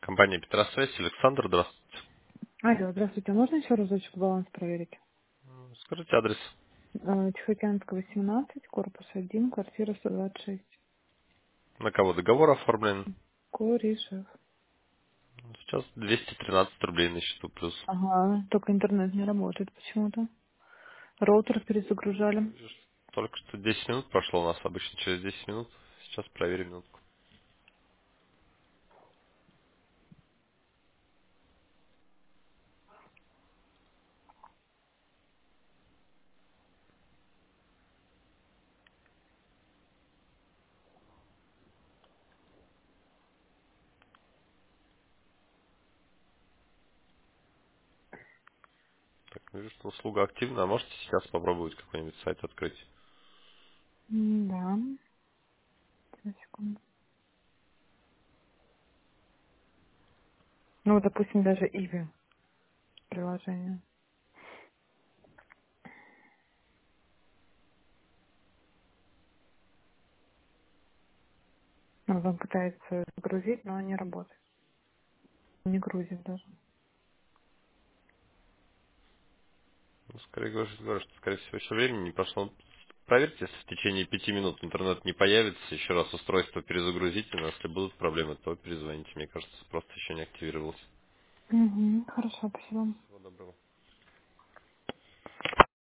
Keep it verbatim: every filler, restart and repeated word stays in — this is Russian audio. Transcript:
Компания Петросвязь, Александр, здравствуйте. Алло, здравствуйте. А можно еще разочек баланс проверить? М, Скажите адрес. Э, Тихоокеанская, восемнадцать, корпус один, квартира сто двадцать шесть. На кого договор оформлен? Куришев. Сейчас двести тринадцать рублей на счету плюс. Ага, только интернет не работает почему-то. Роутер перезагружали. Вижу, что только что десять минут прошло у нас, обычно через десять минут. Сейчас проверим минутку. Так, вижу, что услуга активна. А можете сейчас попробовать какой-нибудь сайт открыть? М, Да. Сейчас, секунду. Ну, вот, допустим, даже Иви приложение. Ну, вот он пытается загрузить, но не работает. Не грузит даже. Ну, скорее говорю, что, говорю, что, скорее всего, еще времени не прошло. Проверьте, если в течение пяти минут интернет не появится, еще раз устройство перезагрузите, но если будут проблемы, то перезвоните. Мне кажется, просто еще не активировалось. Угу, хорошо, спасибо. Всего доброго.